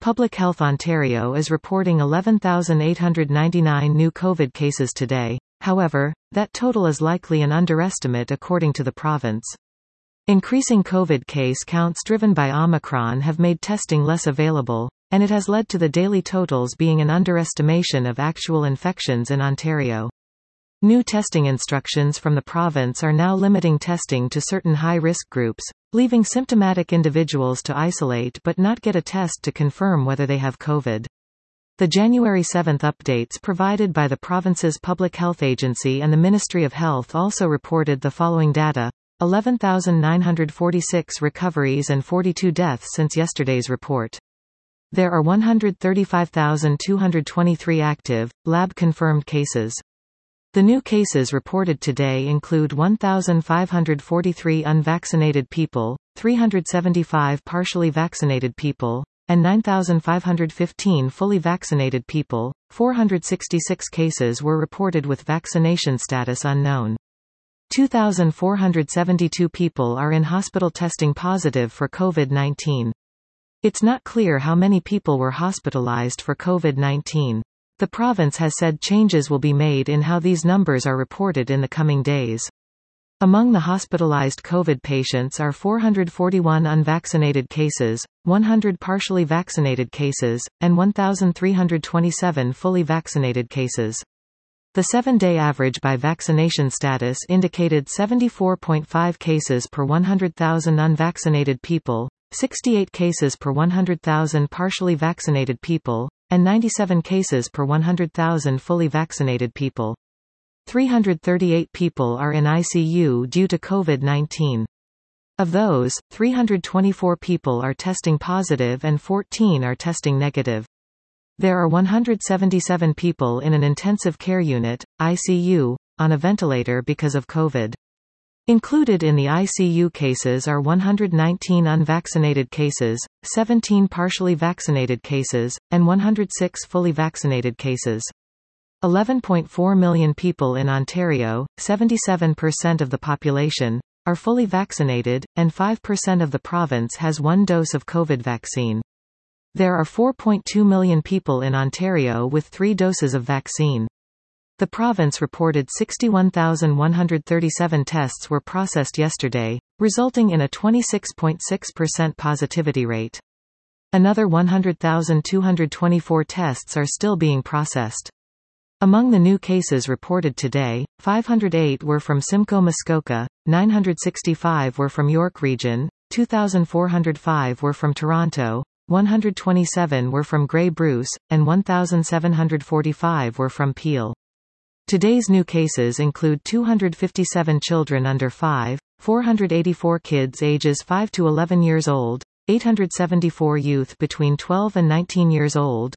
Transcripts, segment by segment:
Public Health Ontario is reporting 11,899 new COVID cases today. However, that total is likely an underestimate according to the province. Increasing COVID case counts driven by Omicron have made testing less available, and it has led to the daily totals being an underestimation of actual infections in Ontario. New testing instructions from the province are now limiting testing to certain high-risk groups, leaving symptomatic individuals to isolate but not get a test to confirm whether they have COVID. The January 7 updates provided by the province's Public Health Agency and the Ministry of Health also reported the following data: 11,946 recoveries and 42 deaths since yesterday's report. There are 135,223 active, lab-confirmed cases. The new cases reported today include 1,543 unvaccinated people, 375 partially vaccinated people, and 9,515 fully vaccinated people. 466 cases were reported with vaccination status unknown. 2,472 people are in hospital testing positive for COVID-19. It's not clear how many people were hospitalized for COVID-19. The province has said changes will be made in how these numbers are reported in the coming days. Among the hospitalized COVID patients are 441 unvaccinated cases, 100 partially vaccinated cases, and 1,327 fully vaccinated cases. The 7-day average by vaccination status indicated 74.5 cases per 100,000 unvaccinated people, 68 cases per 100,000 partially vaccinated people, and 97 cases per 100,000 fully vaccinated people. 338 people are in ICU due to COVID-19. Of those, 324 people are testing positive and 14 are testing negative. There are 177 people in an intensive care unit, ICU, on a ventilator because of COVID. Included in the ICU cases are 119 unvaccinated cases, 17 partially vaccinated cases, and 106 fully vaccinated cases. 11.4 million people in Ontario, 77% of the population, are fully vaccinated, and 5% of the province has one dose of COVID vaccine. There are 4.2 million people in Ontario with 3 doses of vaccine. The province reported 61,137 tests were processed yesterday, resulting in a 26.6% positivity rate. Another 100,224 tests are still being processed. Among the new cases reported today, 508 were from Simcoe Muskoka, 965 were from York Region, 2,405 were from Toronto, 127 were from Grey Bruce, and 1,745 were from Peel. Today's new cases include 257 children under 5, 484 kids ages 5 to 11 years old, 874 youth between 12 and 19 years old,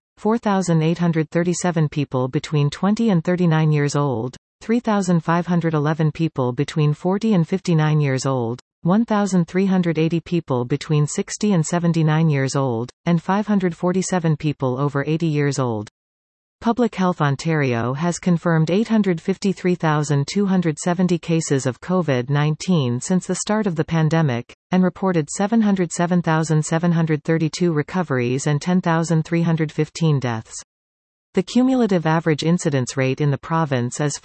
4,837 people between 20 and 39 years old, 3,511 people between 40 and 59 years old, 1,380 people between 60 and 79 years old, and 547 people over 80 years old. Public Health Ontario has confirmed 853,270 cases of COVID-19 since the start of the pandemic, and reported 707,732 recoveries and 10,315 deaths. The cumulative average incidence rate in the province is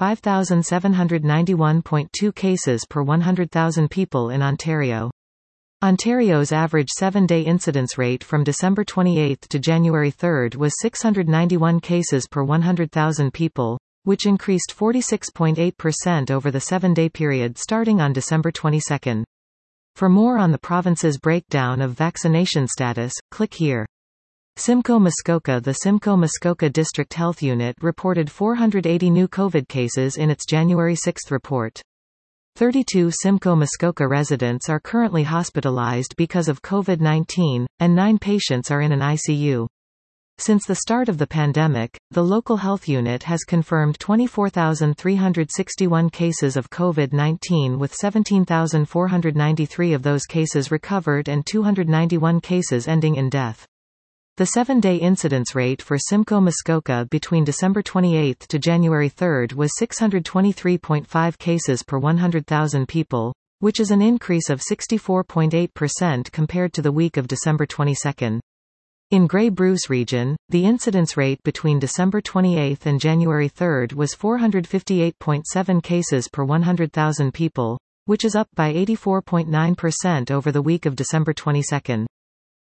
5,791.2 cases per 100,000 people in Ontario. Ontario's average 7-day incidence rate from December 28 to January 3 was 691 cases per 100,000 people, which increased 46.8% over the 7-day period starting on December 22. For more on the province's breakdown of vaccination status, click here. Simcoe Muskoka. The Simcoe Muskoka District Health Unit reported 480 new COVID cases in its January 6 report. 32 Simcoe Muskoka residents are currently hospitalized because of COVID-19, and 9 patients are in an ICU. Since the start of the pandemic, the local health unit has confirmed 24,361 cases of COVID-19 with 17,493 of those cases recovered and 291 cases ending in death. The 7-day incidence rate for Simcoe Muskoka between December 28 to January 3 was 623.5 cases per 100,000 people, which is an increase of 64.8% compared to the week of December 22. In Grey Bruce region, the incidence rate between December 28 and January 3 was 458.7 cases per 100,000 people, which is up by 84.9% over the week of December 22.